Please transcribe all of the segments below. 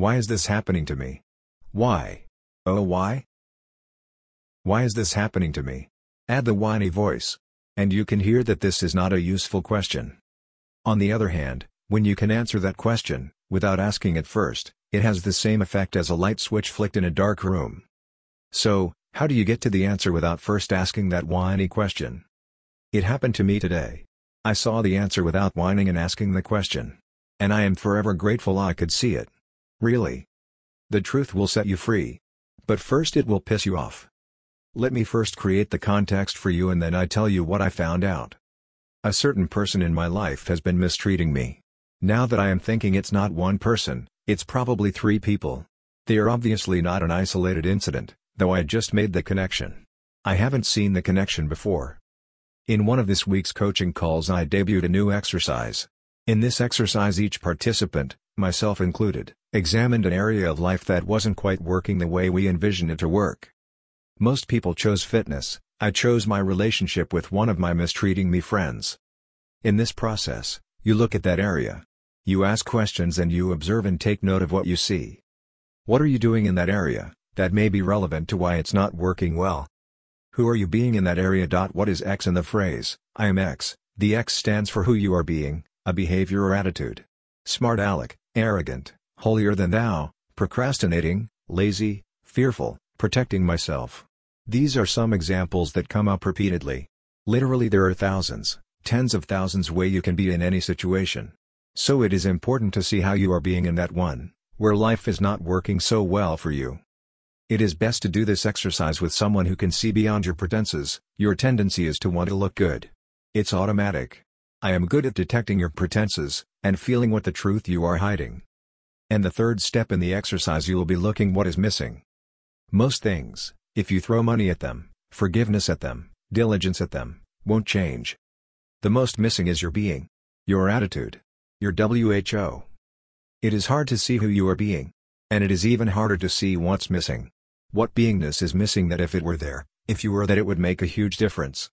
Why is this happening to me? Why? Oh, why? Why is this happening to me? Add the whiny voice. And you can hear that this is not a useful question. On the other hand, when you can answer that question, without asking it first, it has the same effect as a light switch flicked in a dark room. So, how do you get to the answer without first asking that whiny question? It happened to me today. I saw the answer without whining and asking the question. And I am forever grateful I could see it. Really. The truth will set you free. But first it will piss you off. Let me first create the context for you and then I tell you what I found out. A certain person in my life has been mistreating me. Now that I am thinking it's not one person, it's probably 3 people. They are obviously not an isolated incident, though I just made the connection. I haven't seen the connection before. In one of this week's coaching calls I debuted a new exercise. In this exercise each participant, myself included, examined an area of life that wasn't quite working the way we envisioned it to work. Most people chose fitness, I chose my relationship with one of my mistreating me friends. In this process, you look at that area. You ask questions and you observe and take note of what you see. What are you doing in that area, that may be relevant to why it's not working well? Who are you being in that area? What is X in the phrase, I am X? The X stands for who you are being, a behavior or attitude. Smart aleck, arrogant, holier than thou, procrastinating, lazy, fearful, protecting myself. These are some examples that come up repeatedly. Literally there are thousands, tens of thousands ways you can be in any situation. So it is important to see how you are being in that one, where life is not working so well for you. It is best to do this exercise with someone who can see beyond your pretenses. Your tendency is to want to look good. It's automatic. I am good at detecting your pretenses, and feeling what the truth you are hiding. And the third step in the exercise you will be looking what is missing. Most things, if you throw money at them, forgiveness at them, diligence at them, won't change. The most missing is your being. Your attitude. Your WHO. It is hard to see who you are being. And it is even harder to see what's missing. What beingness is missing that if it were there, if you were that it would make a huge difference.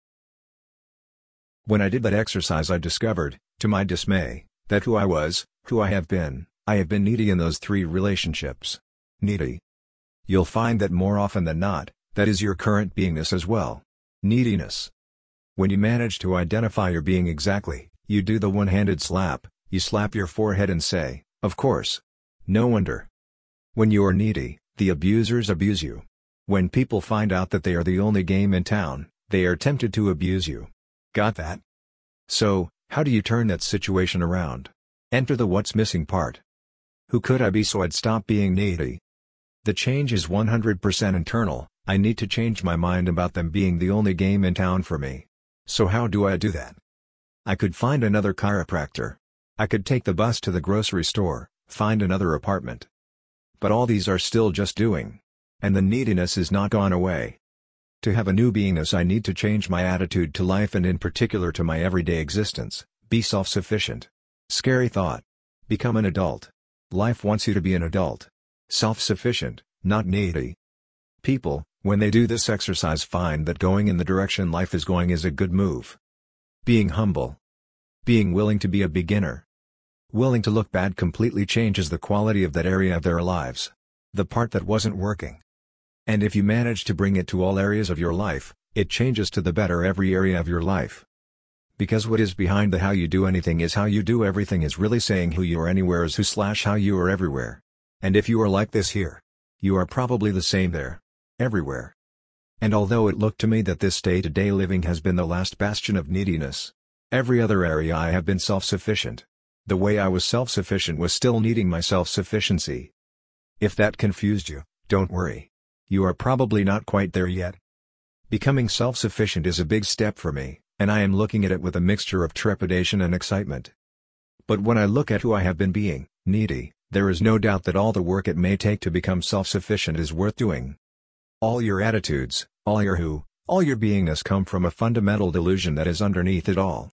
When I did that exercise I discovered, to my dismay, that who I was, who I have been needy in those 3 relationships. Needy. You'll find that more often than not, that is your current beingness as well. Neediness. When you manage to identify your being exactly, you do the one-handed slap, you slap your forehead and say, of course. No wonder. When you are needy, the abusers abuse you. When people find out that they are the only game in town, they are tempted to abuse you. Got that? So, how do you turn that situation around? Enter the what's missing part. Who could I be so I'd stop being needy? The change is 100% internal. I need to change my mind about them being the only game in town for me. So how do I do that? I could find another chiropractor. I could take the bus to the grocery store, find another apartment. But all these are still just doing. And the neediness is not gone away. To have a new beingness I need to change my attitude to life and in particular to my everyday existence, be self-sufficient. Scary thought. Become an adult. Life wants you to be an adult. Self-sufficient, not needy. People, when they do this exercise find that going in the direction life is going is a good move. Being humble. Being willing to be a beginner. Willing to look bad completely changes the quality of that area of their lives. The part that wasn't working. And if you manage to bring it to all areas of your life, it changes to the better every area of your life. Because what is behind the how you do anything is how you do everything is really saying who you are anywhere is who/how you are everywhere. And if you are like this here, you are probably the same there. Everywhere. And although it looked to me that this day-to-day living has been the last bastion of neediness, every other area I have been self-sufficient. The way I was self-sufficient was still needing my self-sufficiency. If that confused you, don't worry. You are probably not quite there yet. Becoming self-sufficient is a big step for me, and I am looking at it with a mixture of trepidation and excitement. But when I look at who I have been being, needy, there is no doubt that all the work it may take to become self-sufficient is worth doing. All your attitudes, all your who, all your beingness come from a fundamental delusion that is underneath it all.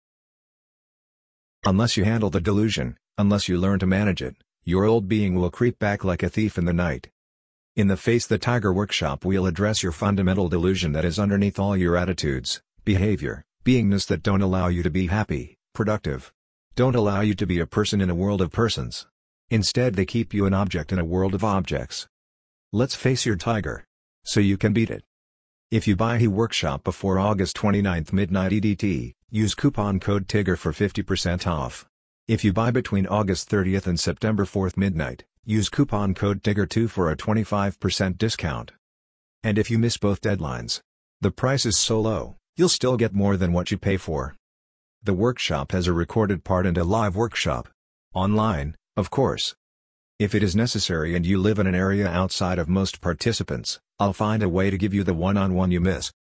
Unless you handle the delusion, unless you learn to manage it, your old being will creep back like a thief in the night. In the Face the Tiger workshop we'll address your fundamental delusion that is underneath all your attitudes, behavior, beingness that don't allow you to be happy, productive. Don't allow you to be a person in a world of persons. Instead they keep you an object in a world of objects. Let's face your tiger. So you can beat it. If you buy HeWorkshop before August 29 midnight EDT, use coupon code TIGER for 50% off. If you buy between August 30 and September 4 midnight, use coupon code TIGER2 for a 25% discount. And if you miss both deadlines, the price is so low, you'll still get more than what you pay for. The workshop has a recorded part and a live workshop. Online, of course. If it is necessary and you live in an area outside of most participants, I'll find a way to give you the one-on-one you miss.